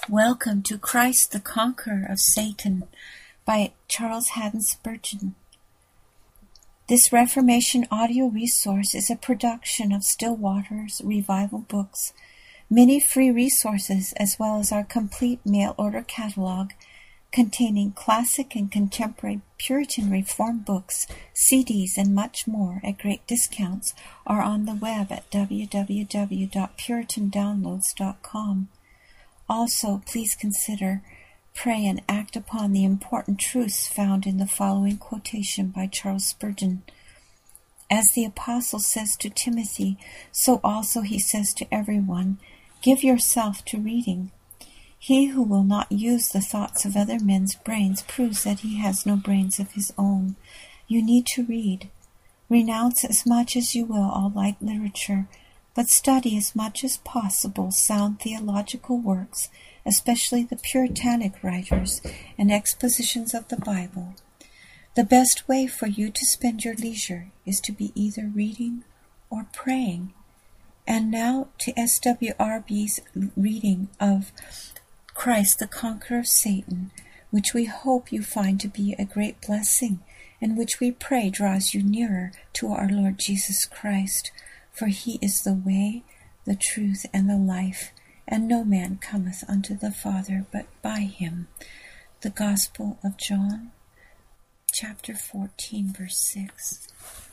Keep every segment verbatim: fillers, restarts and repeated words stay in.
Welcome to Christ the Conqueror of Satan by Charles Haddon Spurgeon. This Reformation audio resource is a production of Still Waters Revival Books. Many free resources as well as our complete mail-order catalog containing classic and contemporary Puritan Reform books, C Ds, and much more at great discounts are on the web at w w w dot puritan downloads dot com. Also, please consider, pray, and act upon the important truths found in the following quotation by Charles Spurgeon. As the apostle says to Timothy, so also he says to everyone, give yourself to reading. He who will not use the thoughts of other men's brains proves that he has no brains of his own. You need to read. Renounce as much as you will all light literature, but study as much as possible sound theological works, especially the Puritanic writers and expositions of the Bible. The best way for you to spend your leisure is to be either reading or praying. And now to S W R B's reading of Christ the Conqueror of Satan, which we hope you find to be a great blessing, and which we pray draws you nearer to our Lord Jesus Christ. For he is the way, the truth, and the life, and no man cometh unto the Father but by him. The Gospel of John, chapter fourteen, verse six.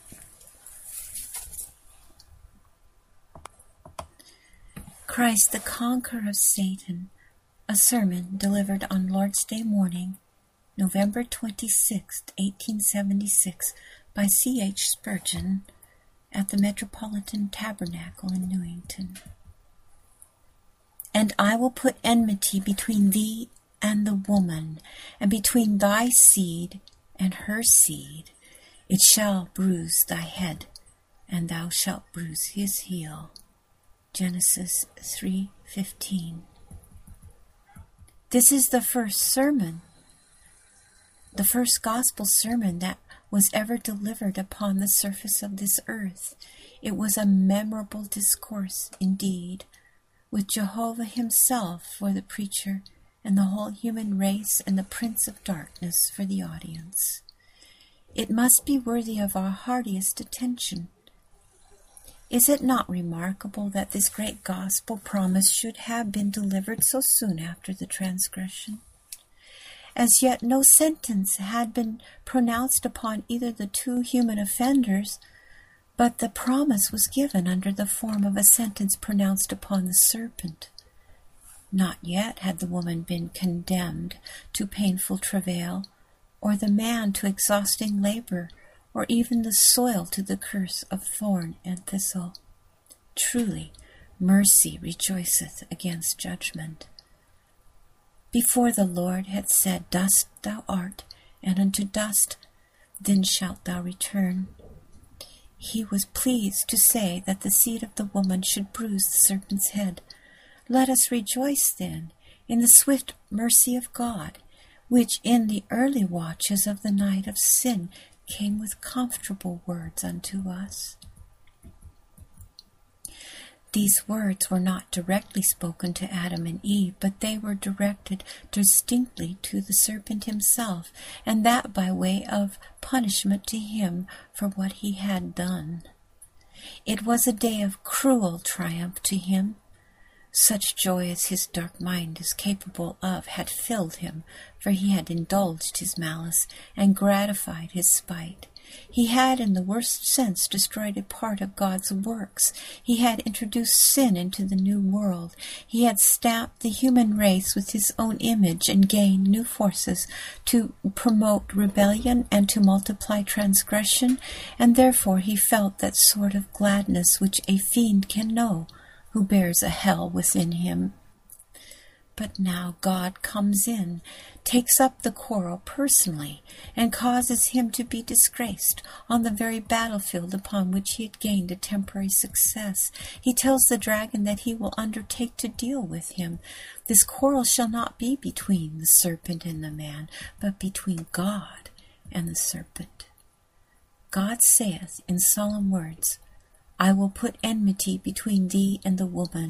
Christ the Conqueror of Satan, a sermon delivered on Lord's Day morning, November twenty-sixth, eighteen seventy-six, by C H Spurgeon, at the Metropolitan Tabernacle in Newington. And I will put enmity between thee and the woman, and between thy seed and her seed. It shall bruise thy head, and thou shalt bruise his heel. Genesis three fifteen. This is the first sermon, the first gospel sermon that was ever delivered upon the surface of this earth. It was a memorable discourse indeed, with Jehovah himself for the preacher and the whole human race and the prince of darkness for the audience. It must be worthy of our heartiest attention. Is it not remarkable that this great gospel promise should have been delivered so soon after the transgression? As yet no sentence had been pronounced upon either the two human offenders, but the promise was given under the form of a sentence pronounced upon the serpent. Not yet had the woman been condemned to painful travail, or the man to exhausting labor, or even the soil to the curse of thorn and thistle. Truly, mercy rejoiceth against judgment. Before the Lord had said, dust thou art, and unto dust then shalt thou return, he was pleased to say that the seed of the woman should bruise the serpent's head. Let us rejoice then in the swift mercy of God, which in the early watches of the night of sin came with comfortable words unto us. These words were not directly spoken to Adam and Eve, but they were directed distinctly to the serpent himself, and that by way of punishment to him for what he had done. It was a day of cruel triumph to him. Such joy as his dark mind is capable of had filled him, for he had indulged his malice and gratified his spite. He had, in the worst sense, destroyed a part of God's works. He had introduced sin into the new world. He had stamped the human race with his own image and gained new forces to promote rebellion and to multiply transgression, and therefore he felt that sort of gladness which a fiend can know who bears a hell within him. But now God comes in, takes up the quarrel personally, and causes him to be disgraced on the very battlefield upon which he had gained a temporary success. He tells the dragon that he will undertake to deal with him. This quarrel shall not be between the serpent and the man, but between God and the serpent. God saith in solemn words, I will put enmity between thee and the woman,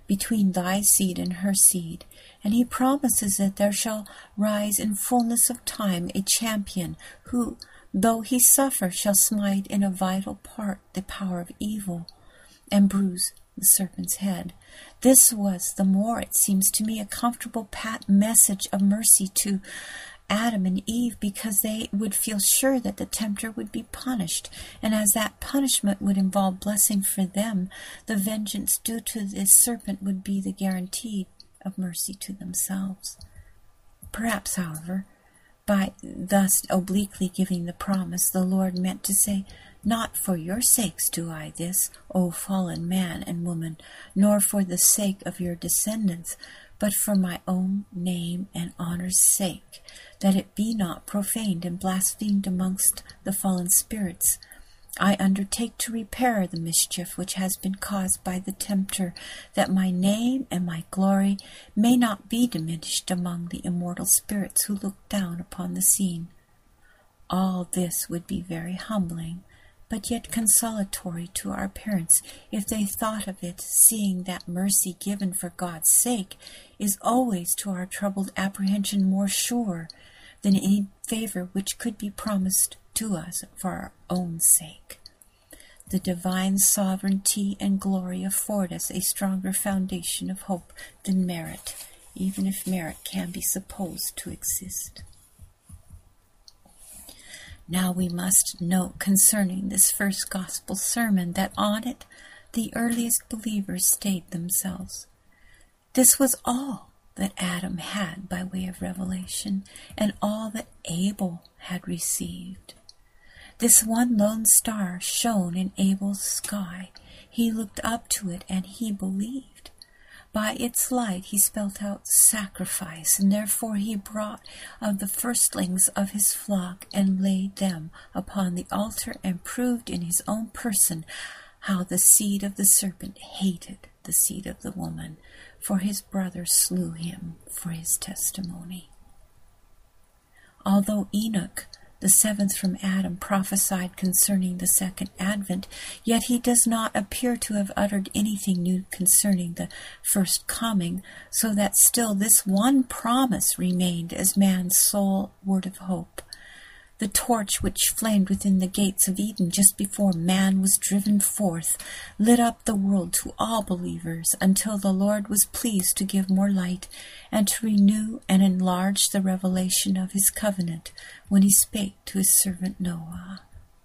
between thy seed and her seed. And he promises that there shall rise in fullness of time a champion who, though he suffer, shall smite in a vital part the power of evil and bruise the serpent's head. This was the more, it seems to me, a comfortable pat message of mercy to Adam and Eve, because they would feel sure that the tempter would be punished, and as that punishment would involve blessing for them, the vengeance due to this serpent would be the guarantee of mercy to themselves. Perhaps, however, by thus obliquely giving the promise, the Lord meant to say, "Not for your sakes do I this, O fallen man and woman, nor for the sake of your descendants, but for my own name and honor's sake, that it be not profaned and blasphemed amongst the fallen spirits. I undertake to repair the mischief which has been caused by the tempter, that my name and my glory may not be diminished among the immortal spirits who look down upon the scene." All this would be very humbling, but yet consolatory to our parents if they thought of it, seeing that mercy given for God's sake is always to our troubled apprehension more sure than any favor which could be promised to us for our own sake. The divine sovereignty and glory afford us a stronger foundation of hope than merit, even if merit can be supposed to exist. Now we must note concerning this first gospel sermon that on it the earliest believers stayed themselves. This was all that Adam had by way of revelation, and all that Abel had received. This one lone star shone in Abel's sky. He looked up to it and he believed. By its light he spelt out sacrifice, and therefore he brought of the firstlings of his flock and laid them upon the altar, and proved in his own person how the seed of the serpent hated the seed of the woman, for his brother slew him for his testimony. Although Enoch, the seventh from Adam, prophesied concerning the second advent, yet he does not appear to have uttered anything new concerning the first coming, so that still this one promise remained as man's sole word of hope. The torch which flamed within the gates of Eden just before man was driven forth lit up the world to all believers until the Lord was pleased to give more light and to renew and enlarge the revelation of his covenant when he spake to his servant Noah.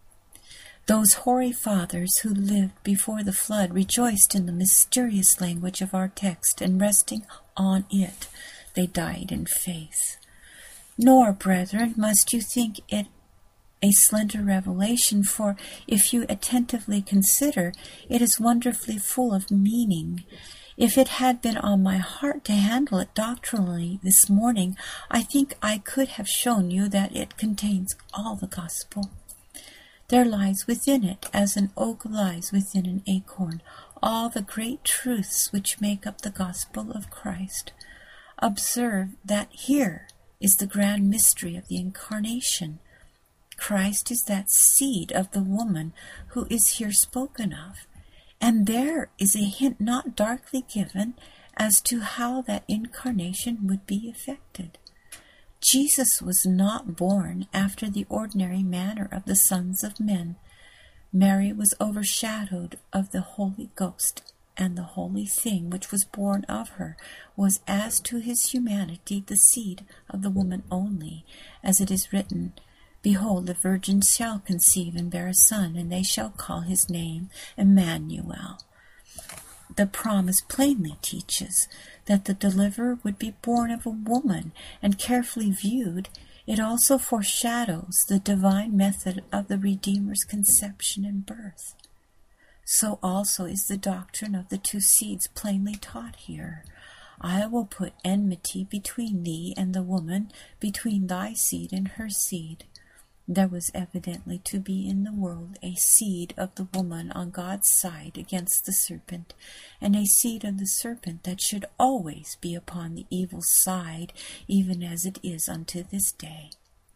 Those hoary fathers who lived before the flood rejoiced in the mysterious language of our text, and resting on it, they died in faith. Nor, brethren, must you think it a slender revelation, for if you attentively consider, it is wonderfully full of meaning. If it had been on my heart to handle it doctrinally this morning, I think I could have shown you that it contains all the gospel. There lies within it, as an oak lies within an acorn, all the great truths which make up the gospel of Christ. Observe that here is the grand mystery of the incarnation. Christ is that seed of the woman who is here spoken of, and there is a hint not darkly given as to how that incarnation would be effected. Jesus was not born after the ordinary manner of the sons of men. Mary was overshadowed of the Holy Ghost, and the holy thing which was born of her was as to his humanity the seed of the woman only, as it is written, "Behold, the virgin shall conceive and bear a son, and they shall call his name Emmanuel." The promise plainly teaches that the deliverer would be born of a woman, and carefully viewed, it also foreshadows the divine method of the Redeemer's conception and birth. So also is the doctrine of the two seeds plainly taught here. I will put enmity between thee and the woman, between thy seed and her seed. There was evidently to be in the world a seed of the woman on God's side against the serpent, and a seed of the serpent that should always be upon the evil side, even as it is unto this day.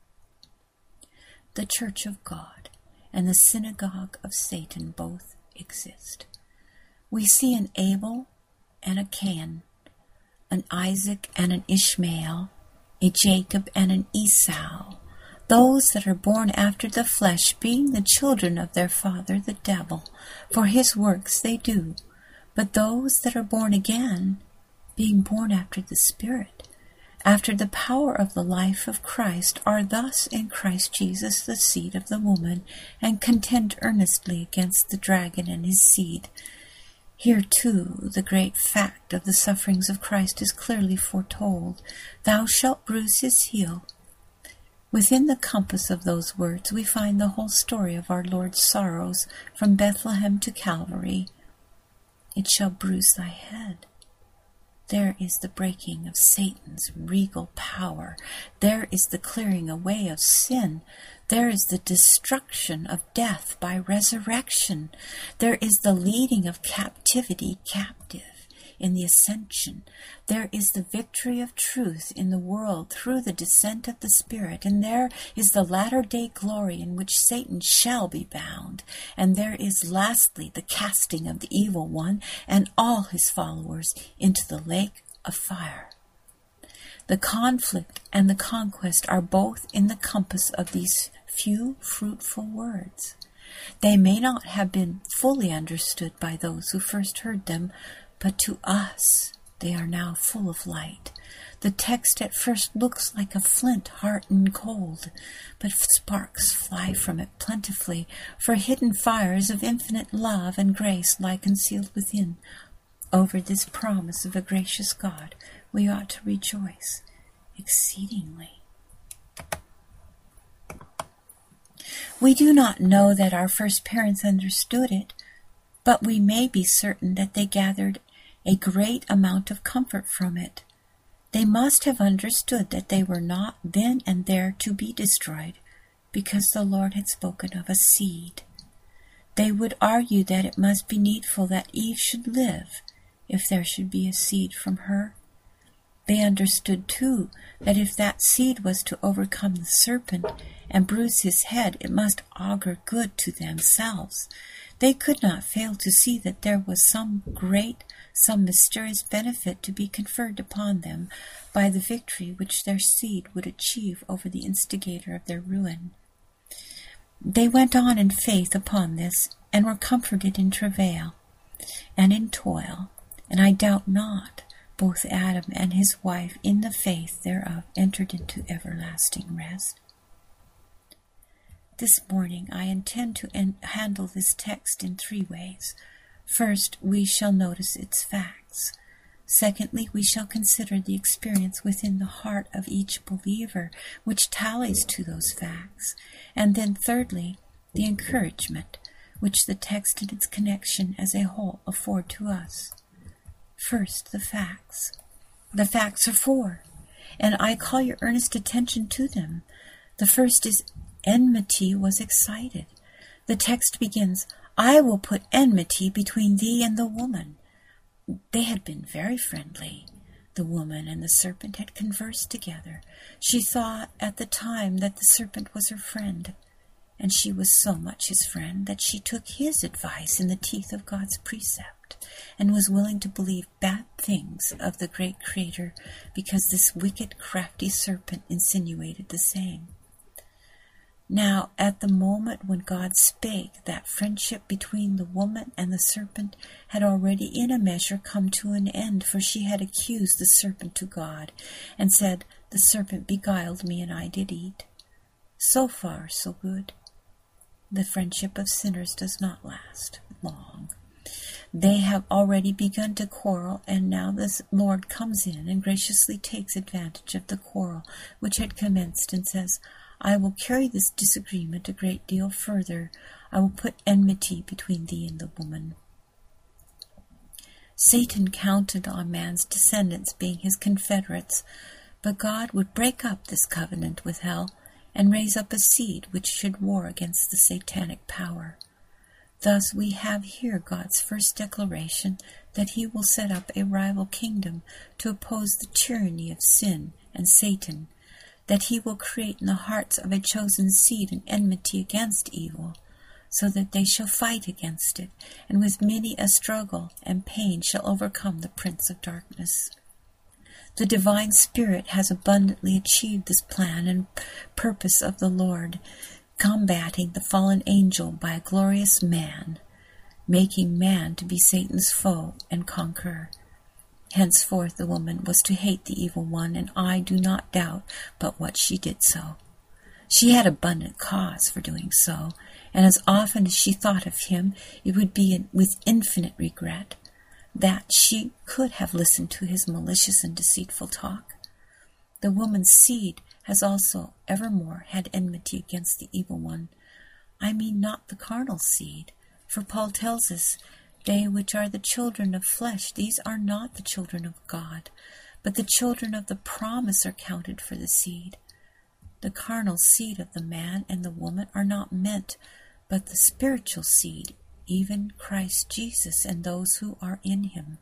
The church of God and the synagogue of Satan both exist. We see in Abel and a Cain, an Isaac and an Ishmael, a Jacob and an Esau, those that are born after the flesh being the children of their father the devil, for his works they do, but those that are born again, being born after the Spirit, after the power of the life of Christ, are thus in Christ Jesus the seed of the woman, and contend earnestly against the dragon and his seed. Here, too, the great fact of the sufferings of Christ is clearly foretold. Thou shalt bruise his heel. Within the compass of those words we find the whole story of our Lord's sorrows from Bethlehem to Calvary. It shall bruise thy head. There is the breaking of Satan's regal power. There is the clearing away of sin. There is the destruction of death by resurrection. There is the leading of captivity captive in the ascension. There is the victory of truth in the world through the descent of the Spirit. And there is the latter-day glory in which Satan shall be bound. And there is lastly the casting of the evil one and all his followers into the lake of fire. The conflict and the conquest are both in the compass of these few fruitful words. They may not have been fully understood by those who first heard them, but to us they are now full of light. The text at first looks like a flint hardened cold, but sparks fly from it plentifully, for hidden fires of infinite love and grace lie concealed within. Over this promise of a gracious God we ought to rejoice exceedingly. We do not know that our first parents understood it, but we may be certain that they gathered a great amount of comfort from it. They must have understood that they were not then and there to be destroyed, because the Lord had spoken of a seed. They would argue that it must be needful that Eve should live, if there should be a seed from her. They understood, too, that if that seed was to overcome the serpent and bruise his head, it must augur good to themselves. They could not fail to see that there was some great, some mysterious benefit to be conferred upon them by the victory which their seed would achieve over the instigator of their ruin. They went on in faith upon this, and were comforted in travail and in toil, and I doubt not both Adam and his wife in the faith thereof entered into everlasting rest. This morning I intend to en- handle this text in three ways. First, we shall notice its facts. Secondly, we shall consider the experience within the heart of each believer, which tallies to those facts. And then thirdly, the encouragement which the text and its connection as a whole afford to us. First, the facts. The facts are four, and I call your earnest attention to them. The first is enmity was excited. The text begins, I will put enmity between thee and the woman. They had been very friendly. The woman and the serpent had conversed together. She thought at the time that the serpent was her friend, and she was so much his friend that she took his advice in the teeth of God's precept, and was willing to believe bad things of the great Creator because this wicked, crafty serpent insinuated the same. Now, at the moment when God spake, that friendship between the woman and the serpent had already in a measure come to an end, for she had accused the serpent to God, and said, The serpent beguiled me, and I did eat. So far, so good. The friendship of sinners does not last long. They have already begun to quarrel, and now the Lord comes in and graciously takes advantage of the quarrel which had commenced, and says, I will carry this disagreement a great deal further. I will put enmity between thee and the woman. Satan counted on man's descendants being his confederates, but God would break up this covenant with hell and raise up a seed which should war against the satanic power. Thus we have here God's first declaration that he will set up a rival kingdom to oppose the tyranny of sin and Satan, that he will create in the hearts of a chosen seed an enmity against evil, so that they shall fight against it, and with many a struggle and pain shall overcome the prince of darkness. The divine Spirit has abundantly achieved this plan and purpose of the Lord, combating the fallen angel by a glorious man, making man to be Satan's foe and conqueror. Henceforth the woman was to hate the evil one, and I do not doubt but what she did so. She had abundant cause for doing so, and as often as she thought of him, it would be with infinite regret that she could have listened to his malicious and deceitful talk. The woman's seed has also evermore had enmity against the evil one. I mean not the carnal seed, for Paul tells us, they which are the children of flesh, these are not the children of God, but the children of the promise are counted for the seed. The carnal seed of the man and the woman are not meant, but the spiritual seed, even Christ Jesus and those who are in him.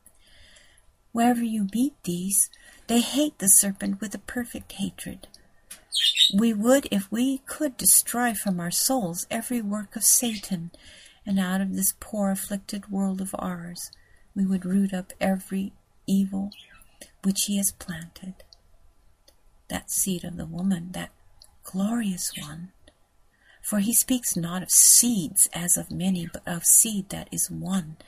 Wherever you meet these, they hate the serpent with a perfect hatred. We would, if we could, destroy from our souls every work of Satan, and out of this poor afflicted world of ours, we would root up every evil which he has planted. That seed of the woman, that glorious one, for he speaks not of seeds as of many, but of seed that is one.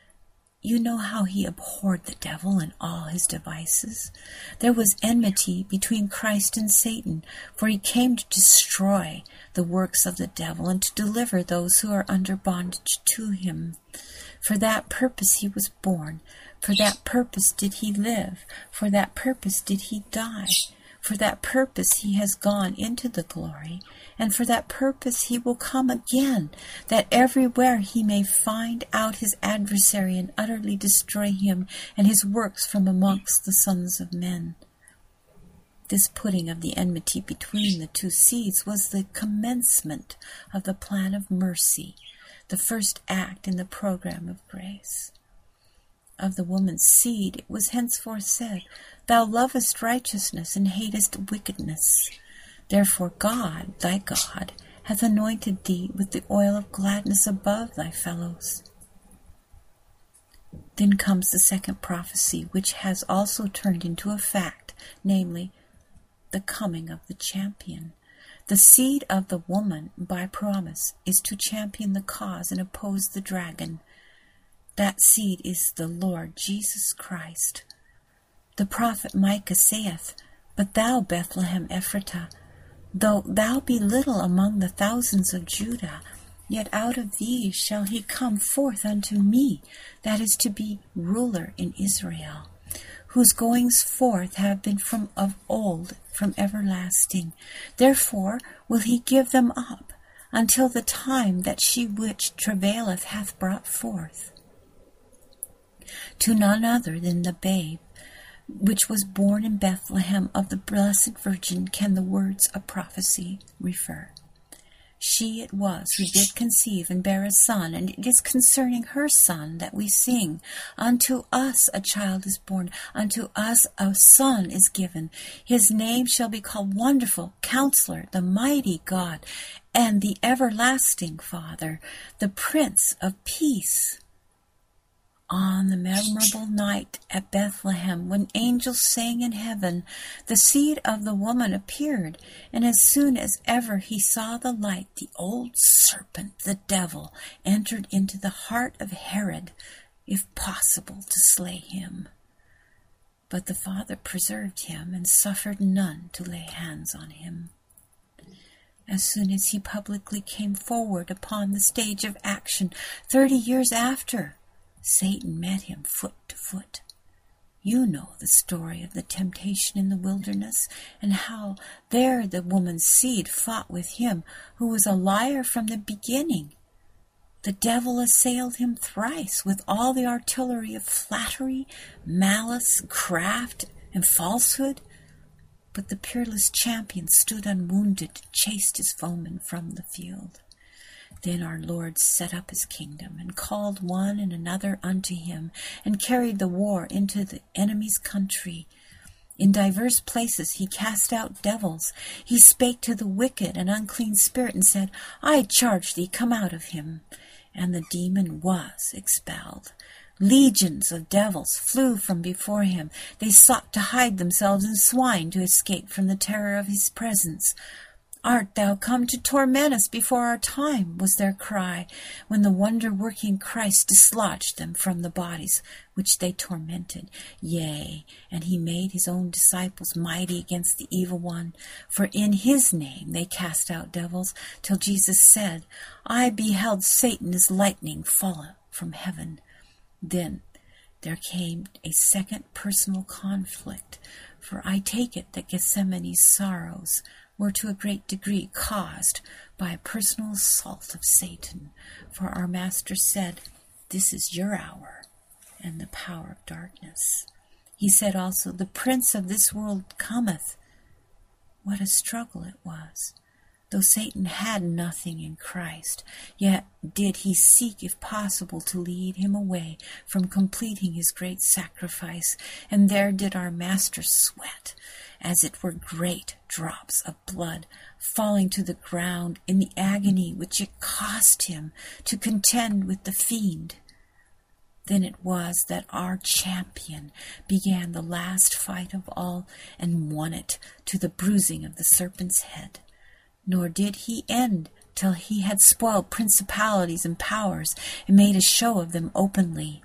You know how he abhorred the devil and all his devices. There was enmity between Christ and Satan, for he came to destroy the works of the devil and to deliver those who are under bondage to him. For that purpose he was born. For that purpose did he live. For that purpose did he die. For that purpose he has gone into the glory, and for that purpose he will come again, that everywhere he may find out his adversary and utterly destroy him and his works from amongst the sons of men. This putting of the enmity between the two seeds was the commencement of the plan of mercy, the first act in the program of grace. Of the woman's seed it was henceforth said, Thou lovest righteousness and hatest wickedness. Therefore God, thy God, hath anointed thee with the oil of gladness above thy fellows. Then comes the second prophecy, which has also turned into a fact, namely, the coming of the champion. The seed of the woman, by promise, is to champion the cause and oppose the dragon. That seed is the Lord Jesus Christ. The prophet Micah saith, But thou, Bethlehem Ephratah, though thou be little among the thousands of Judah, yet out of thee shall he come forth unto me, that is to be ruler in Israel, whose goings forth have been from of old, from everlasting. Therefore will he give them up, until the time that she which travaileth hath brought forth. To none other than the babe, which was born in Bethlehem of the Blessed Virgin, can the words of prophecy refer. She it was who did conceive and bear a son, and it is concerning her son that we sing, Unto us a child is born, unto us a son is given. His name shall be called Wonderful, Counselor, the Mighty God, and the Everlasting Father, the Prince of Peace. On the memorable night at Bethlehem, when angels sang in heaven, the seed of the woman appeared, and as soon as ever he saw the light, the old serpent, the devil, entered into the heart of Herod, if possible, to slay him. But the Father preserved him, and suffered none to lay hands on him. As soon as he publicly came forward upon the stage of action, thirty years after, Satan met him foot to foot. You know the story of the temptation in the wilderness, and how there the woman's seed fought with him who was a liar from the beginning. The devil assailed him thrice with all the artillery of flattery, malice, craft, and falsehood, but the peerless champion stood unwounded and chased his foeman from the field. Then our Lord set up his kingdom, and called one and another unto him, and carried the war into the enemy's country. In divers places he cast out devils. He spake to the wicked and unclean spirit, and said, I charge thee, come out of him. And the demon was expelled. Legions of devils flew from before him. They sought to hide themselves in swine to escape from the terror of his presence. Art thou come to torment us before our time, was their cry, when the wonder-working Christ dislodged them from the bodies which they tormented. Yea, and he made his own disciples mighty against the evil one, for in his name they cast out devils, till Jesus said, I beheld Satan as lightning fall from heaven. Then there came a second personal conflict, for I take it that Gethsemane's sorrows were to a great degree caused by a personal assault of Satan, for our Master said, This is your hour, and the power of darkness. He said also, The prince of this world cometh. What a struggle it was! Though Satan had nothing in Christ, yet did he seek, if possible, to lead him away from completing his great sacrifice, and there did our Master sweat, as it were great drops of blood falling to the ground in the agony which it cost him to contend with the fiend. Then it was that our champion began the last fight of all, and won it to the bruising of the serpent's head. Nor did he end till he had spoiled principalities and powers, and made a show of them openly.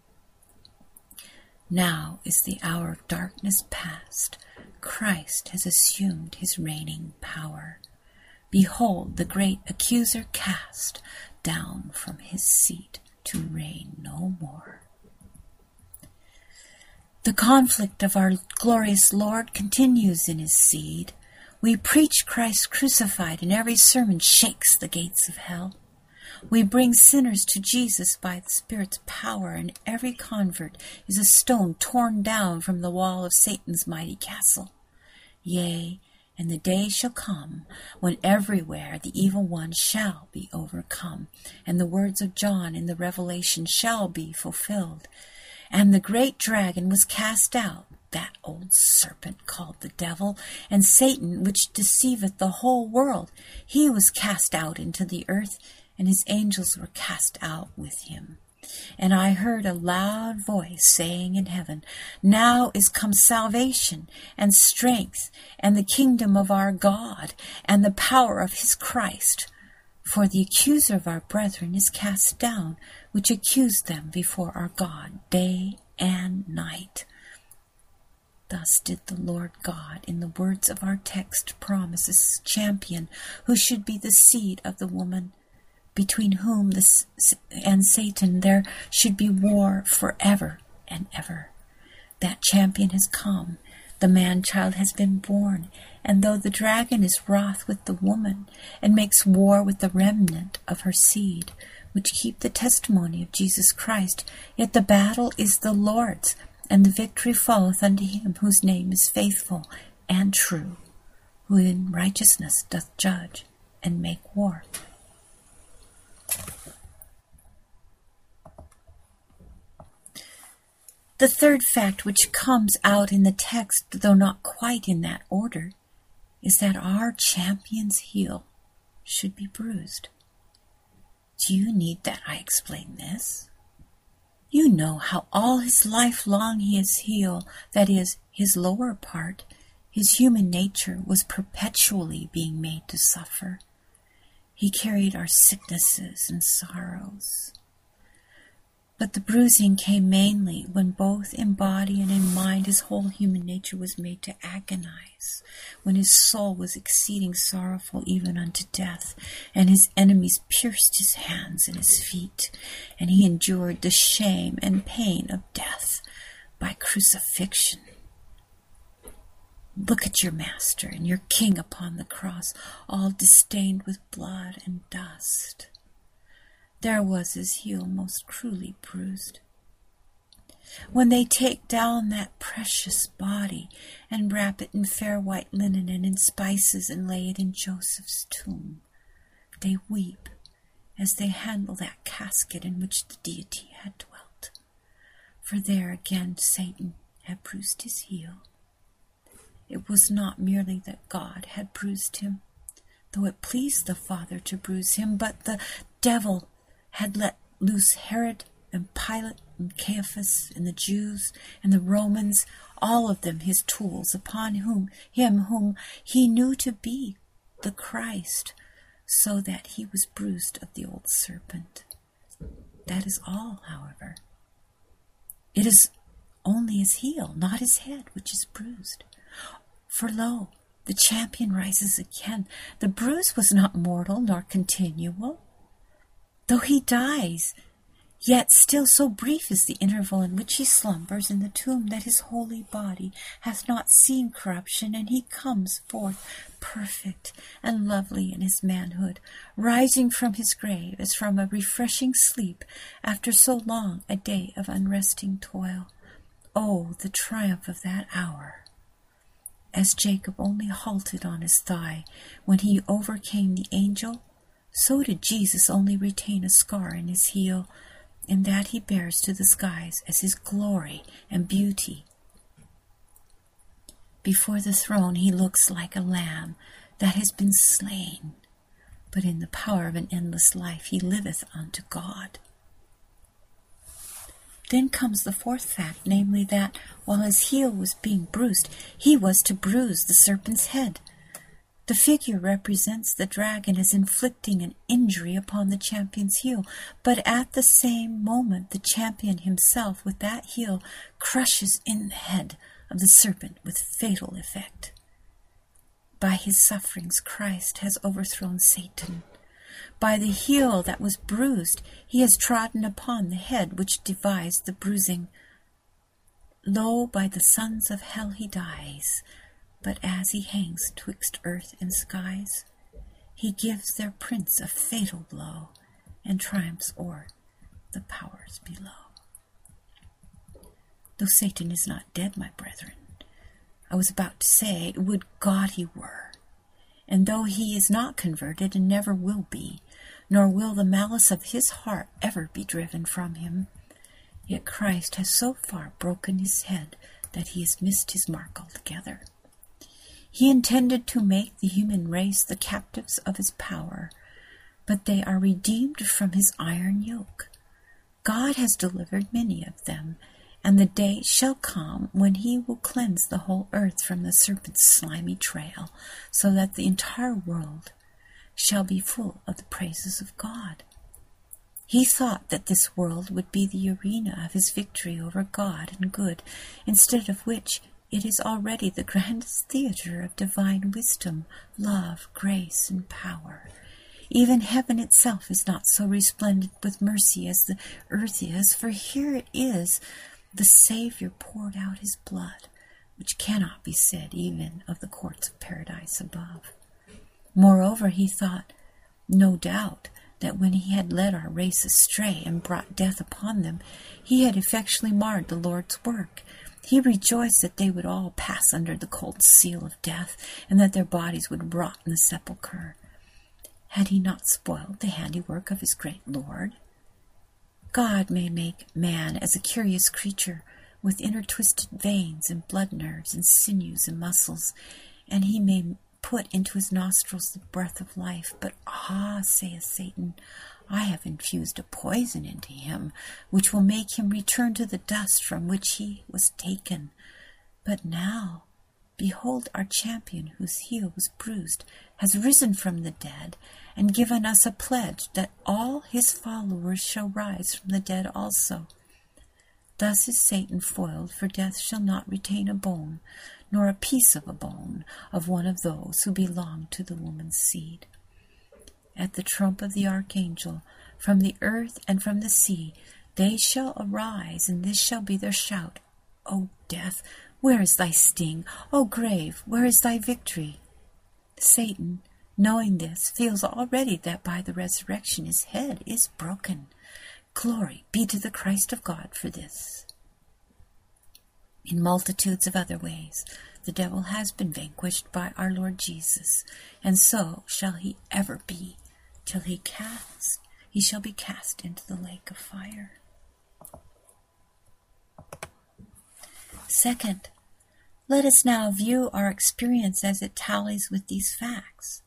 Now is the hour of darkness past. Christ has assumed his reigning power. Behold, the great accuser cast down from his seat to reign no more. The conflict of our glorious Lord continues in his seed. We preach Christ crucified, and every sermon shakes the gates of hell. We bring sinners to Jesus by the Spirit's power, and every convert is a stone torn down from the wall of Satan's mighty castle. Yea, and the day shall come when everywhere the evil one shall be overcome, and the words of John in the Revelation shall be fulfilled. And the great dragon was cast out, that old serpent called the devil, and Satan, which deceiveth the whole world. He was cast out into the earth, and his angels were cast out with him. And I heard a loud voice saying in heaven, Now is come salvation, and strength, and the kingdom of our God, and the power of his Christ. For the accuser of our brethren is cast down, which accused them before our God day and night. Thus did the Lord God, in the words of our text, promise his champion, who should be the seed of the woman, between whom this and Satan there should be war forever and ever. That champion has come, the man-child has been born, and though the dragon is wroth with the woman, and makes war with the remnant of her seed, which keep the testimony of Jesus Christ, yet the battle is the Lord's, and the victory falleth unto him whose name is faithful and true, who in righteousness doth judge and make war. The third fact which comes out in the text, though not quite in that order, is that our champion's heel should be bruised. Do you need that I explain this? You know how all his life long his heel, that is, his lower part, his human nature, was perpetually being made to suffer. He carried our sicknesses and sorrows. But the bruising came mainly when both in body and in mind his whole human nature was made to agonize, when his soul was exceeding sorrowful even unto death, and his enemies pierced his hands and his feet, and he endured the shame and pain of death by crucifixion. Look at your Master and your King upon the cross, all distained with blood and dust. There was his heel most cruelly bruised. When they take down that precious body and wrap it in fair white linen and in spices and lay it in Joseph's tomb, they weep as they handle that casket in which the deity had dwelt. For there again Satan had bruised his heel. it was not merely that God had bruised him, though it pleased the Father to bruise him, but the devil had let loose Herod and Pilate and Caiaphas and the Jews and the Romans, all of them his tools, upon whom him whom he knew to be the Christ, so that he was bruised of the old serpent. That is all, however. It is only his heel, not his head, which is bruised. For lo, the champion rises again. The bruise was not mortal nor continual. Though he dies, yet still so brief is the interval in which he slumbers in the tomb that his holy body hath not seen corruption, and he comes forth perfect and lovely in his manhood, rising from his grave as from a refreshing sleep after so long a day of unresting toil. Oh, the triumph of that hour! As Jacob only halted on his thigh when he overcame the angel, so did Jesus only retain a scar in his heel, and that he bears to the skies as his glory and beauty. Before the throne he looks like a lamb that has been slain, but in the power of an endless life he liveth unto God. Then comes the fourth fact, namely that, while his heel was being bruised, he was to bruise the serpent's head. The figure represents the dragon as inflicting an injury upon the champion's heel, but at the same moment the champion himself with that heel crushes in the head of the serpent with fatal effect. By his sufferings Christ has overthrown Satan. By the heel that was bruised he has trodden upon the head which devised the bruising. Lo, by the sons of hell he dies, but as he hangs twixt earth and skies, he gives their prince a fatal blow, and triumphs o'er the powers below. Though Satan is not dead, my brethren, I was about to say, would God he were. And though he is not converted and never will be, nor will the malice of his heart ever be driven from him, yet Christ has so far broken his head that he has missed his mark altogether. He intended to make the human race the captives of his power, but they are redeemed from his iron yoke. God has delivered many of them, and the day shall come when he will cleanse the whole earth from the serpent's slimy trail, so that the entire world shall be full of the praises of God. He thought that this world would be the arena of his victory over God and good, instead of which it is already the grandest theater of divine wisdom, love, grace, and power. Even heaven itself is not so resplendent with mercy as the earth is, for here it is the Savior poured out his blood, which cannot be said even of the courts of paradise above. Moreover, he thought, no doubt, that when he had led our race astray and brought death upon them, he had effectually marred the Lord's work. He rejoiced that they would all pass under the cold seal of death, and that their bodies would rot in the sepulchre. Had he not spoiled the handiwork of his great Lord? God may make man as a curious creature, with intertwisted veins and blood nerves and sinews and muscles, and he may put into his nostrils the breath of life. But ah, saith Satan, I have infused a poison into him, which will make him return to the dust from which he was taken. But now, behold, our champion, whose heel was bruised, has risen from the dead, and given us a pledge that all his followers shall rise from the dead also. Thus is Satan foiled, for death shall not retain a bone, nor a piece of a bone, of one of those who belong to the woman's seed. At the trump of the archangel, from the earth and from the sea, they shall arise, and this shall be their shout. O death, where is thy sting? O grave, where is thy victory? Satan, knowing this, feels already that by the resurrection his head is broken. Glory be to the Christ of God for this. In multitudes of other ways, the devil has been vanquished by our Lord Jesus, and so shall he ever be, till he cast, he shall be cast into the lake of fire. Second, Let us now view our experience as it tallies with these facts.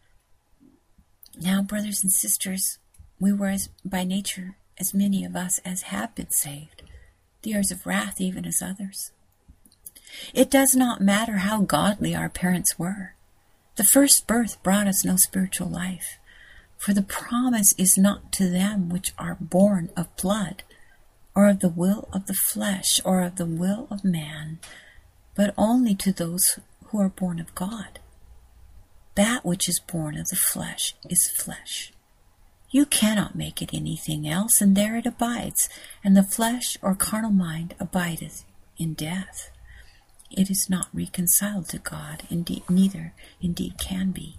Now, brothers and sisters, we were as, by nature as many of us as have been saved, the heirs of wrath even as others. It does not matter how godly our parents were. The first birth brought us no spiritual life, for the promise is not to them which are born of blood, or of the will of the flesh, or of the will of man, but only to those who are born of God. That which is born of the flesh is flesh. You cannot make it anything else, and there it abides, and the flesh or carnal mind abideth in death. It is not reconciled to God, indeed, neither indeed can be.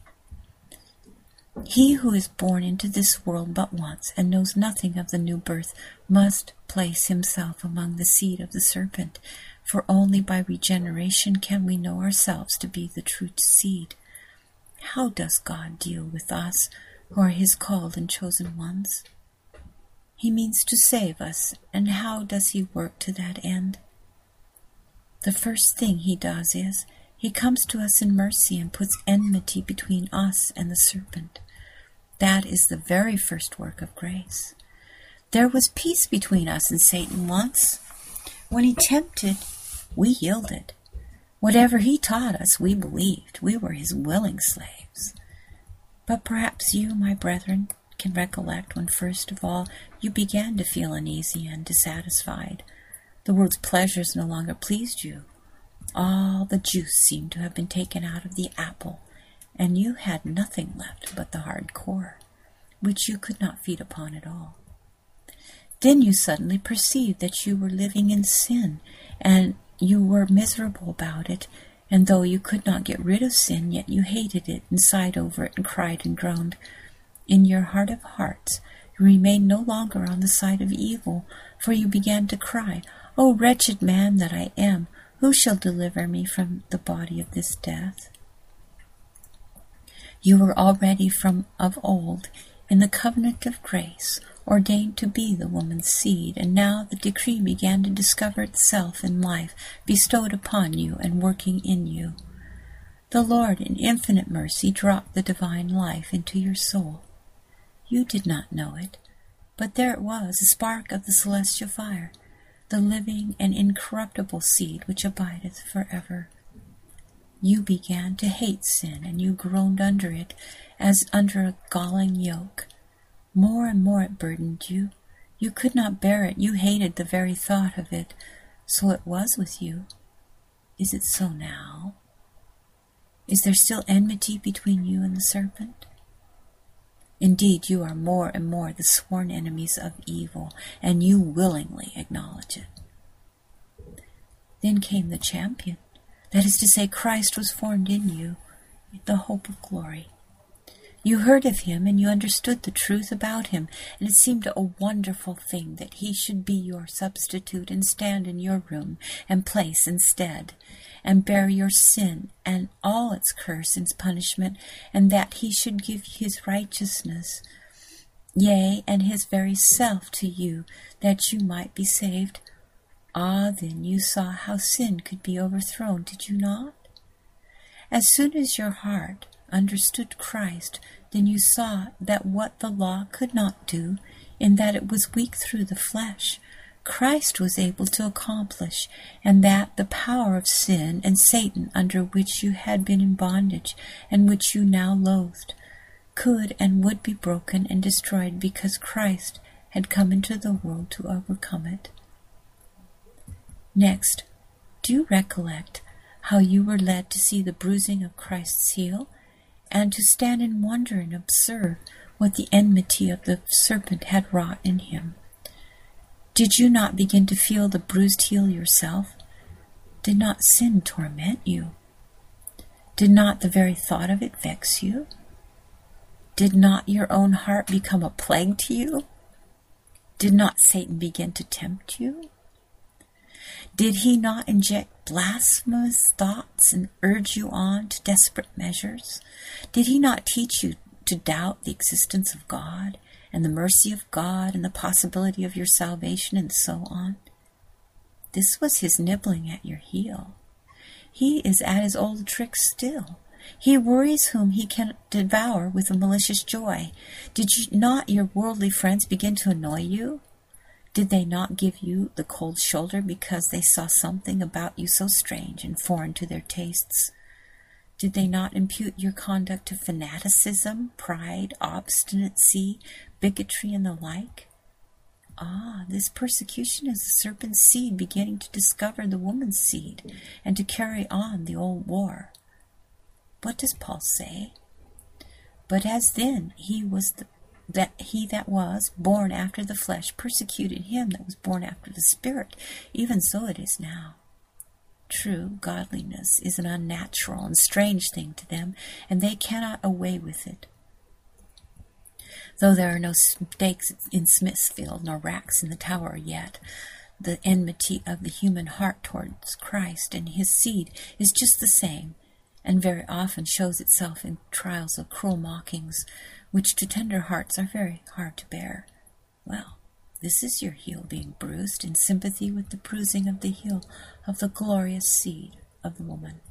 He who is born into this world but once, and knows nothing of the new birth, must place himself among the seed of the serpent, for only by regeneration can we know ourselves to be the true seed. How does God deal with us, who are his called and chosen ones? He means to save us, and how does he work to that end? The first thing he does is, he comes to us in mercy and puts enmity between us and the serpent. That is the very first work of grace. There was peace between us and Satan once. When he tempted, we yielded. Whatever he taught us, we believed. We were his willing slaves. But perhaps you, my brethren, can recollect when first of all you began to feel uneasy and dissatisfied. The world's pleasures no longer pleased you. All the juice seemed to have been taken out of the apple, and you had nothing left but the hard core, which you could not feed upon at all. Then you suddenly perceived that you were living in sin, and you were miserable about it, and though you could not get rid of sin, yet you hated it and sighed over it and cried and groaned. In your heart of hearts, you remained no longer on the side of evil, for you began to cry, "O wretched man that I am, who shall deliver me from the body of this death?" You were already from of old in the covenant of grace, ordained to be the woman's seed, and now the decree began to discover itself in life bestowed upon you and working in you. The Lord, in infinite mercy, dropped the divine life into your soul. You did not know it, but there it was, a spark of the celestial fire, the living and incorruptible seed which abideth forever. You began to hate sin, and you groaned under it as under a galling yoke. More and more it burdened you. You could not bear it. You hated the very thought of it. So it was with you. Is it so now? Is there still enmity between you and the serpent? Indeed, you are more and more the sworn enemies of evil, and you willingly acknowledge it. Then came the champion. That is to say, Christ was formed in you, the hope of glory. You heard of him, and you understood the truth about him, and it seemed a wonderful thing that he should be your substitute and stand in your room and place instead, and bear your sin and all its curse and punishment, and that he should give his righteousness, yea, and his very self to you, that you might be saved. Ah, then you saw how sin could be overthrown, did you not? As soon as your heart understood Christ, then you saw that what the law could not do, in that it was weak through the flesh, Christ was able to accomplish, and that the power of sin and Satan, under which you had been in bondage, and which you now loathed, could and would be broken and destroyed, because Christ had come into the world to overcome it. Next, do you recollect how you were led to see the bruising of Christ's heel, and to stand in wonder and observe what the enmity of the serpent had wrought in him? Did you not begin to feel the bruised heel yourself? Did not sin torment you? Did not the very thought of it vex you? Did not your own heart become a plague to you? Did not Satan begin to tempt you? Did he not inject blasphemous thoughts and urge you on to desperate measures? Did he not teach you to doubt the existence of God and the mercy of God and the possibility of your salvation and so on? This was his nibbling at your heel. he is at his old tricks still. He worries whom he can devour with a malicious joy. Did you not your worldly friends begin to annoy you? Did they not give you the cold shoulder because they saw something about you so strange and foreign to their tastes? Did they not impute your conduct to fanaticism, pride, obstinacy, bigotry, and the like? Ah, this persecution is the serpent's seed beginning to discover the woman's seed and to carry on the old war. What does Paul say? But as then he was the, that he that was born after the flesh persecuted him that was born after the Spirit, even so it is now. True, godliness is an unnatural and strange thing to them, and they cannot away with it. Though there are no stakes in Smithfield, nor racks in the tower yet, the enmity of the human heart towards Christ and his seed is just the same, and very often shows itself in trials of cruel mockings, which to tender hearts are very hard to bear. Well, this is your heel being bruised in sympathy with the bruising of the heel of the glorious seed of the woman.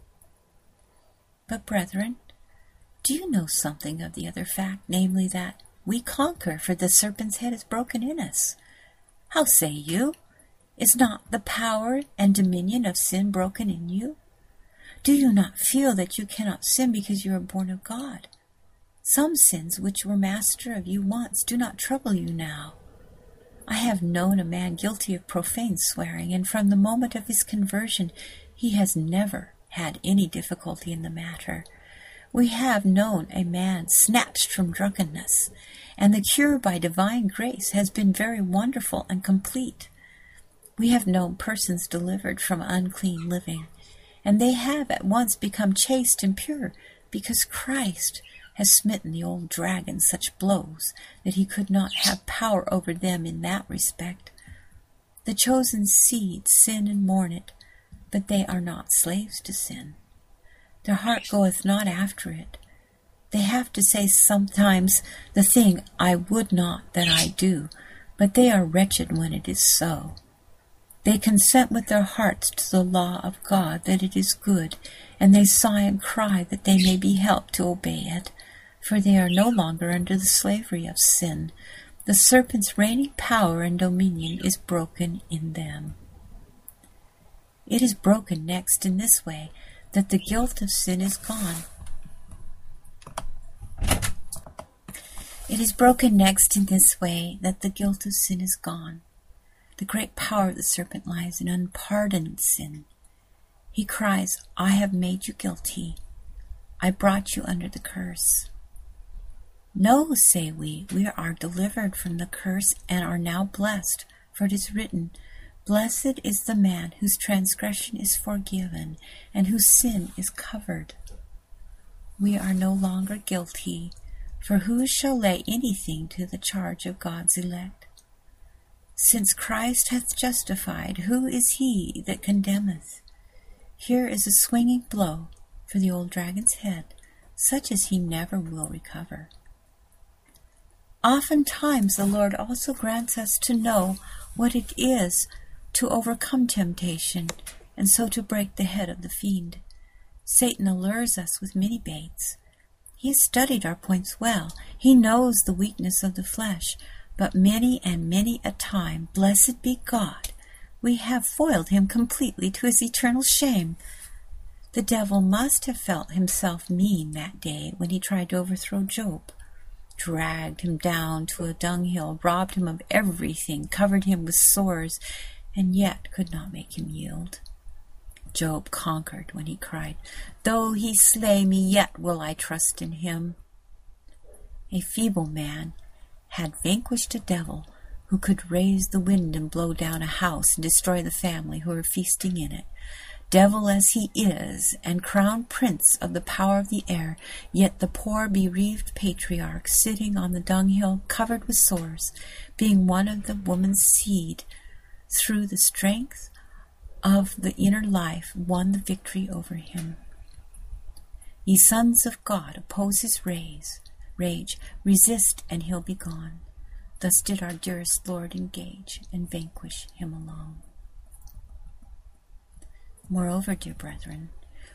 But, brethren, do you know something of the other fact, namely that we conquer, for the serpent's head is broken in us? How say you? Is not the power and dominion of sin broken in you? Do you not feel that you cannot sin because you are born of God? Some sins which were master of you once do not trouble you now. I have known a man guilty of profane swearing, and from the moment of his conversion he has never had any difficulty in the matter. We have known a man snatched from drunkenness, and the cure by divine grace has been very wonderful and complete. We have known persons delivered from unclean living, and they have at once become chaste and pure, because Christ has smitten the old dragon such blows that he could not have power over them in that respect. The chosen seed sin and mourn it, but they are not slaves to sin. Their heart goeth not after it. They have to say sometimes the thing I would not that I do, but they are wretched when it is so. They consent with their hearts to the law of God that it is good, and they sigh and cry that they may be helped to obey it, for they are no longer under the slavery of sin. The serpent's reigning power and dominion is broken in them. It is broken next in this way, that the guilt of sin is gone. It is broken next in this way, that the guilt of sin is gone. The great power of the serpent lies in unpardoned sin. He cries, I have made you guilty. I brought you under the curse. No, say we, we are delivered from the curse and are now blessed, for it is written, Blessed is the man whose transgression is forgiven and whose sin is covered. We are no longer guilty, for who shall lay anything to the charge of God's elect? Since Christ hath justified, who is he that condemneth? Here is a swinging blow for the old dragon's head, such as he never will recover. Oftentimes the Lord also grants us to know what it is to overcome temptation, and so to break the head of the fiend. Satan allures us with many baits. He has studied our points well. He knows the weakness of the flesh, but many and many a time, blessed be God, we have foiled him completely to his eternal shame. The devil must have felt himself mean that day when he tried to overthrow Job, dragged him down to a dunghill, robbed him of everything, covered him with sores, and yet could not make him yield. Job conquered when he cried, Though he slay me, yet will I trust in him. A feeble man had vanquished a devil who could raise the wind and blow down a house and destroy the family who were feasting in it. Devil as he is, and crowned prince of the power of the air, yet the poor bereaved patriarch, sitting on the dunghill covered with sores, being one of the woman's seed, through the strength of the inner life, won the victory over him. Ye sons of God, oppose his rage, rage, resist, and he'll be gone. Thus did our dearest Lord engage and vanquish him alone. Moreover, dear brethren,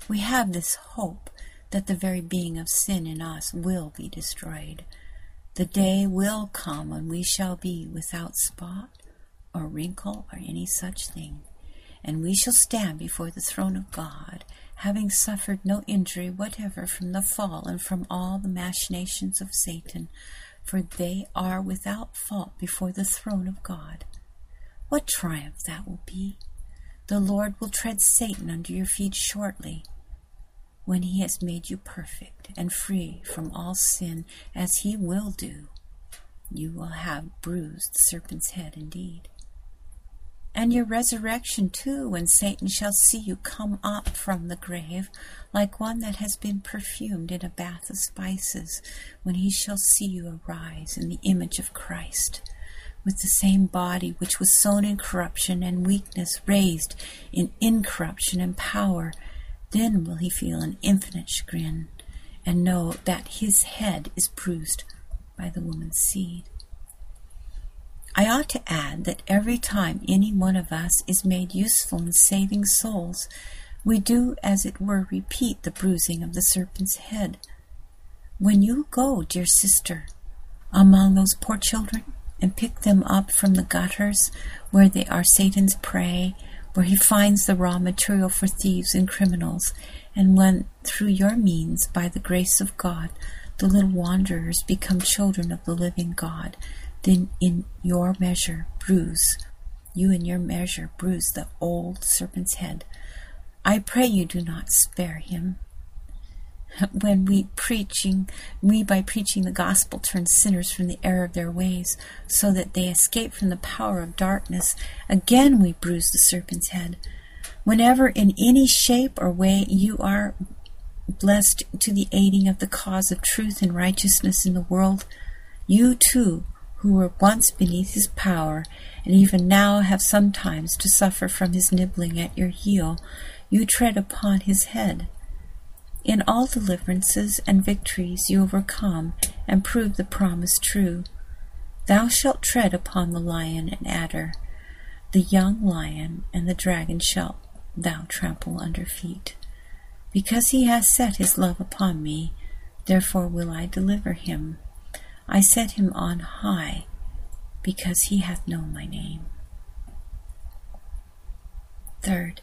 We have this hope that the very being of sin in us will be destroyed. The day will come when we shall be without spot or wrinkle or any such thing, and we shall stand before the throne of God, having suffered no injury whatever from the fall and from all the machinations of Satan, for they are without fault before the throne of God. What triumph that will be! The Lord will tread Satan under your feet shortly, when he has made you perfect and free from all sin, as he will do. You will have bruised the serpent's head indeed. And your resurrection too, when Satan shall see you come up from the grave, like one that has been perfumed in a bath of spices, when he shall see you arise in the image of Christ, with the same body which was sown in corruption and weakness, raised in incorruption and power. Then will he feel an infinite chagrin, and know that his head is bruised by the woman's seed. I ought to add that every time any one of us is made useful in saving souls, we do, as it were, repeat the bruising of the serpent's head. When you go, dear sister, among those poor children, and pick them up from the gutters where they are Satan's prey, where he finds the raw material for thieves and criminals, and when, through your means, by the grace of God, the little wanderers become children of the living God, then in your measure bruise, you in your measure bruise the old serpent's head. I pray you do not spare him. When we preaching, we by preaching the gospel turn sinners from the error of their ways, so that they escape from the power of darkness, again we bruise the serpent's head. Whenever in any shape or way you are blessed to the aiding of the cause of truth and righteousness in the world, you too, who were once beneath his power, and even now have sometimes to suffer from his nibbling at your heel, you tread upon his head. In all deliverances and victories you overcome, and prove the promise true. Thou shalt tread upon the lion and adder, the young lion and the dragon shalt thou trample under feet. Because he has set his love upon me, therefore will I deliver him. I set him on high, because he hath known my name. Third,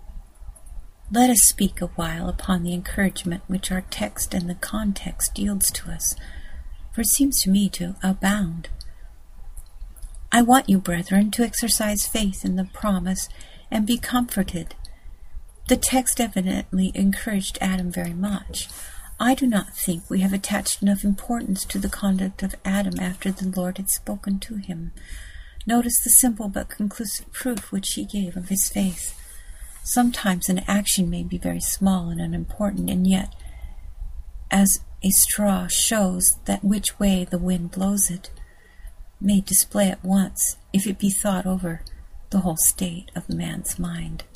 let us speak a while upon the encouragement which our text and the context yields to us, for it seems to me to abound. I want you, brethren, to exercise faith in the promise and be comforted. The text evidently encouraged Adam very much. I do not think we have attached enough importance to the conduct of Adam after the Lord had spoken to him. Notice the simple but conclusive proof which he gave of his faith. Sometimes an action may be very small and unimportant, and yet, as a straw shows that which way the wind blows it, may display at once, if it be thought over, the whole state of the man's mind.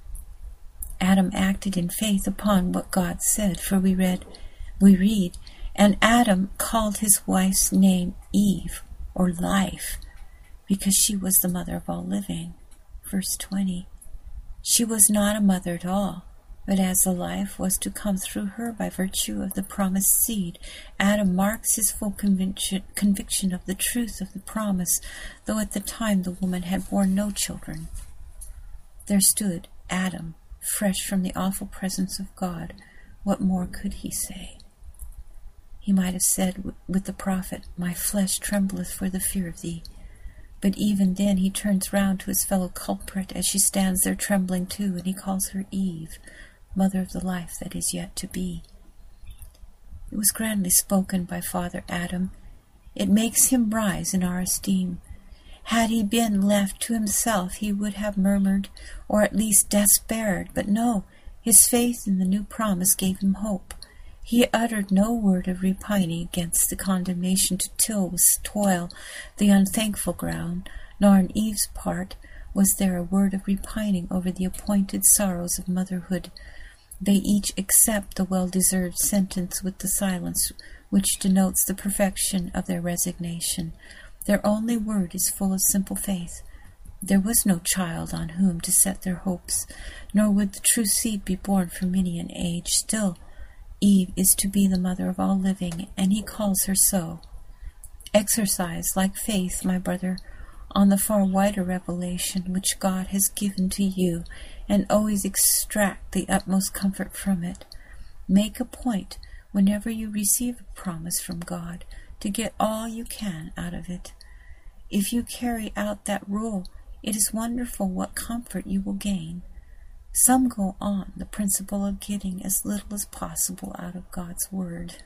Adam acted in faith upon what God said, for we read, we read, and Adam called his wife's name Eve, or life, because she was the mother of all living. Verse twenty. She was not a mother at all, but as the life was to come through her by virtue of the promised seed, Adam marks his full conviction, conviction of the truth of the promise, though at the time the woman had borne no children. There stood Adam, fresh from the awful presence of God. What more could he say? He might have said with the prophet, "My flesh trembleth for the fear of thee." But even then he turns round to his fellow culprit as she stands there trembling too, and he calls her Eve, mother of the life that is yet to be. It was grandly spoken by Father Adam. It makes him rise in our esteem. Had he been left to himself, he would have murmured, or at least despaired. But no, his faith in the new promise gave him hope. He uttered no word of repining against the condemnation to till with toil the unthankful ground, nor on Eve's part was there a word of repining over the appointed sorrows of motherhood. They each accept the well-deserved sentence with the silence which denotes the perfection of their resignation. Their only word is full of simple faith. There was no child on whom to set their hopes, nor would the true seed be born for many an age. Still, Eve is to be the mother of all living, and he calls her so. Exercise, like faith, my brother, on the far wider revelation which God has given to you, and always extract the utmost comfort from it. Make a point, whenever you receive a promise from God, to get all you can out of it. If you carry out that rule, it is wonderful what comfort you will gain. Some go on the principle of getting as little as possible out of God's Word.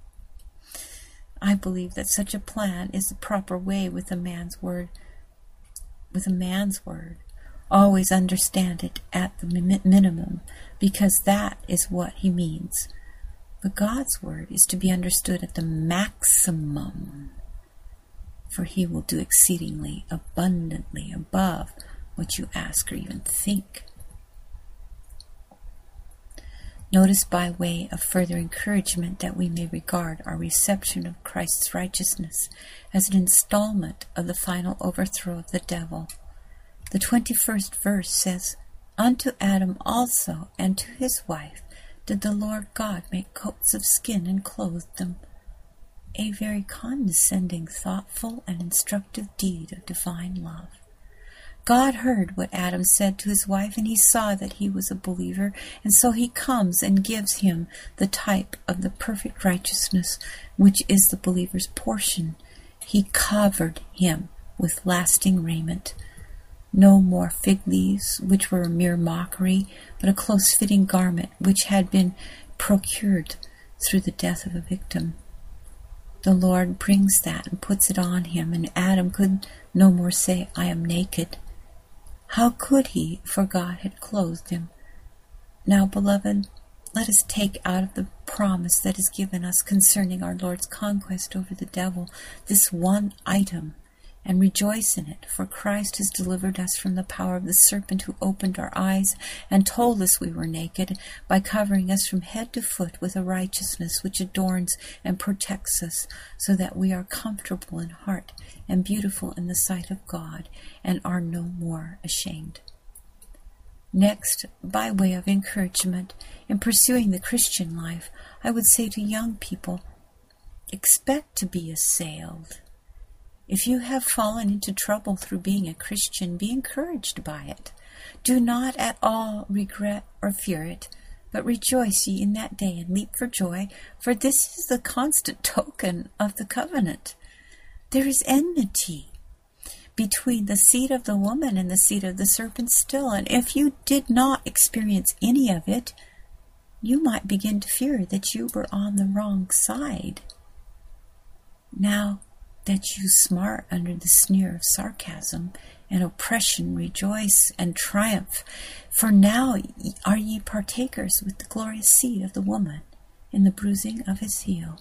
I believe that such a plan is the proper way with a man's word. With a man's word, always understand it at the mi- minimum, because that is what he means. But God's word is to be understood at the maximum, for he will do exceedingly abundantly above what you ask or even think. Notice, by way of further encouragement, that we may regard our reception of Christ's righteousness as an installment of the final overthrow of the devil. The twenty-first verse says, "Unto Adam also and to his wife did the Lord God make coats of skin and clothed them." A very condescending, thoughtful, and instructive deed of divine love. God heard what Adam said to his wife, and he saw that he was a believer, and so he comes and gives him the type of the perfect righteousness, which is the believer's portion. He covered him with lasting raiment. No more fig leaves, which were a mere mockery, but a close-fitting garment, which had been procured through the death of a victim. The Lord brings that and puts it on him, and Adam could no more say, "I am naked." How could he, for God had clothed him? Now, beloved, let us take out of the promise that is given us concerning our Lord's conquest over the devil this one item, and rejoice in it, for Christ has delivered us from the power of the serpent, who opened our eyes and told us we were naked, by covering us from head to foot with a righteousness which adorns and protects us, so that we are comfortable in heart and beautiful in the sight of God, and are no more ashamed. Next, by way of encouragement in pursuing the Christian life, I would say to young people, expect to be assailed. If you have fallen into trouble through being a Christian, be encouraged by it. Do not at all regret or fear it, but rejoice ye in that day, and leap for joy, for this is the constant token of the covenant. There is enmity between the seed of the woman and the seed of the serpent still, and if you did not experience any of it, you might begin to fear that you were on the wrong side. Now that you smart under the sneer of sarcasm and oppression, rejoice and triumph, for now are ye partakers with the glorious seed of the woman in the bruising of his heel.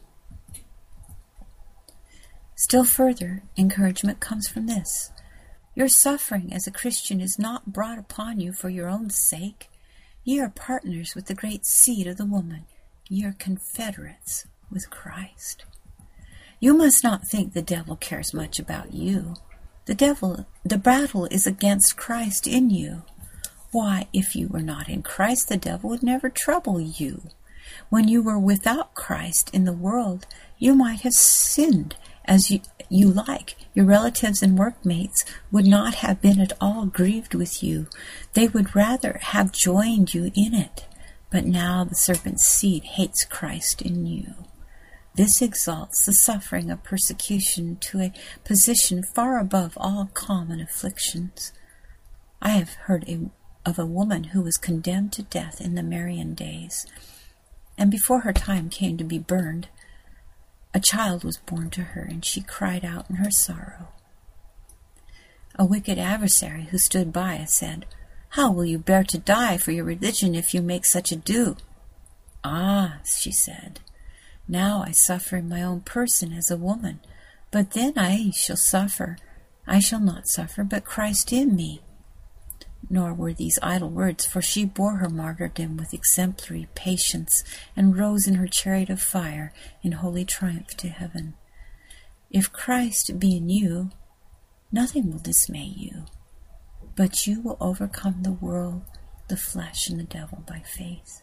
Still further encouragement comes from this. Your suffering as a Christian is not brought upon you for your own sake. Ye are partners with the great seed of the woman. Ye are confederates with Christ. You must not think the devil cares much about you. The devil, the battle is against Christ in you. Why, if you were not in Christ, the devil would never trouble you. When you were without Christ in the world, you might have sinned as you, you like. Your relatives and workmates would not have been at all grieved with you. They would rather have joined you in it. But now the serpent's seed hates Christ in you. This exalts the suffering of persecution to a position far above all common afflictions. I have heard a, of a woman who was condemned to death in the Marian days, and before her time came to be burned, a child was born to her, and she cried out in her sorrow. A wicked adversary who stood by said, "How will you bear to die for your religion if you make such ado?" "Ah," she said, "now I suffer in my own person as a woman, but then I shall suffer. I shall not suffer, but Christ in me." Nor were these idle words, for she bore her martyrdom with exemplary patience, and rose in her chariot of fire in holy triumph to heaven. If Christ be in you, nothing will dismay you. but you will overcome the world, the flesh, and the devil by faith.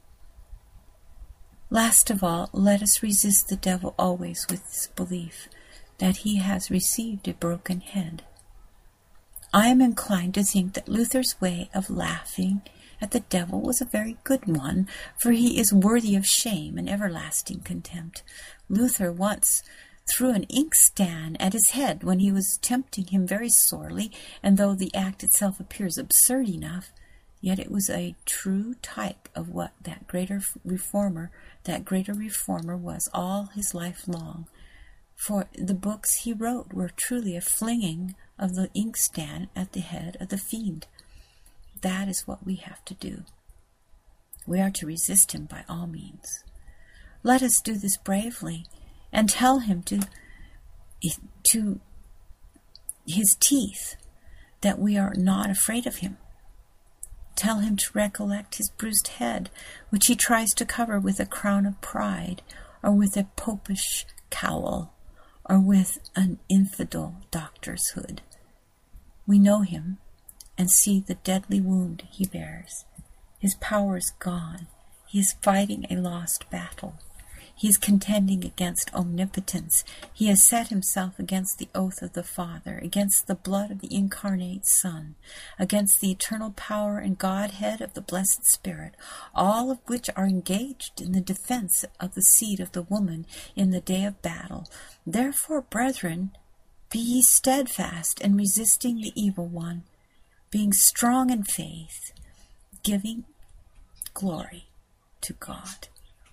Last of all, let us resist the devil always with this belief that he has received a broken head. I am inclined to think that Luther's way of laughing at the devil was a very good one, for he is worthy of shame and everlasting contempt. Luther once threw an inkstand at his head when he was tempting him very sorely, and though the act itself appears absurd enough, yet it was a true type of what that greater reformer, that greater reformer was all his life long. For the books he wrote were truly a flinging of the inkstand at the head of the fiend. That is what we have to do. We are to resist him by all means. Let us do this bravely and tell him to, to his teeth that we are not afraid of him. Tell him to recollect his bruised head, which he tries to cover with a crown of pride, or with a popish cowl, or with an infidel doctor's hood. We know him and see the deadly wound he bears. His power is gone. He is fighting a lost battle. He is contending against omnipotence. He has set himself against the oath of the Father, against the blood of the incarnate Son, against the eternal power and Godhead of the Blessed Spirit, all of which are engaged in the defense of the seed of the woman in the day of battle. Therefore, brethren, be ye steadfast and resisting the evil one, being strong in faith, giving glory to God.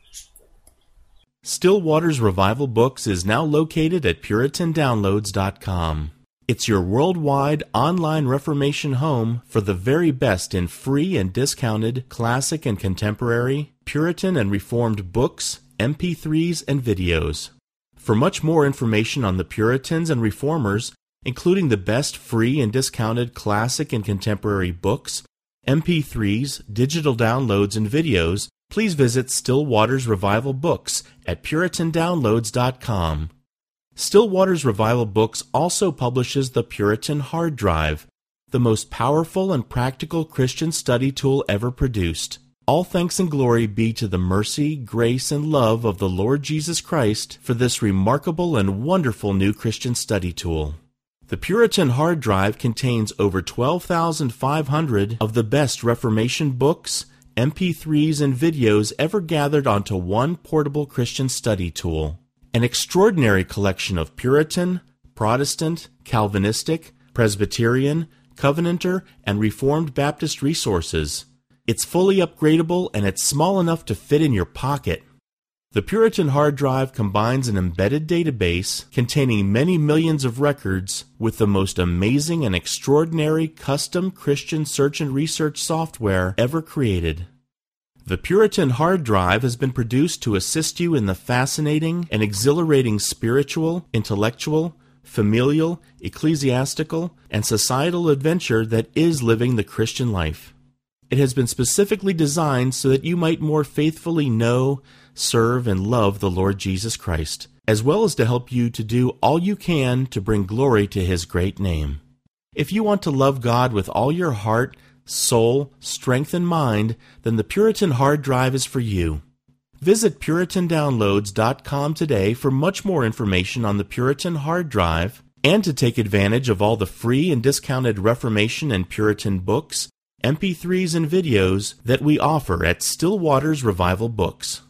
Still Waters Revival Books is now located at Puritan Downloads dot com. It's your worldwide online Reformation home for the very best in free and discounted classic and contemporary, Puritan and Reformed books, M P threes, and videos. For much more information on the Puritans and Reformers, including the best free and discounted classic and contemporary books, M P threes, digital downloads, and videos, please visit Still Waters Revival Books at Puritan Downloads dot com. Still Waters Revival Books also publishes the Puritan Hard Drive, the most powerful and practical Christian study tool ever produced. All thanks and glory be to the mercy, grace, and love of the Lord Jesus Christ for this remarkable and wonderful new Christian study tool. The Puritan Hard Drive contains over twelve thousand five hundred of the best Reformation books, M P threes, and videos ever gathered onto one portable Christian study tool. An extraordinary collection of Puritan, Protestant, Calvinistic, Presbyterian, Covenanter, and Reformed Baptist resources. It's fully upgradable and it's small enough to fit in your pocket. The Puritan Hard Drive combines an embedded database containing many millions of records with the most amazing and extraordinary custom Christian search and research software ever created. The Puritan Hard Drive has been produced to assist you in the fascinating and exhilarating spiritual, intellectual, familial, ecclesiastical, and societal adventure that is living the Christian life. It has been specifically designed so that you might more faithfully know, serve, and love the Lord Jesus Christ, as well as to help you to do all you can to bring glory to His great name. If you want to love God with all your heart, soul, strength, and mind, then the Puritan Hard Drive is for you. Visit Puritan Downloads dot com today for much more information on the Puritan Hard Drive and to take advantage of all the free and discounted Reformation and Puritan books, M P threes, and videos that we offer at Still Waters Revival Books.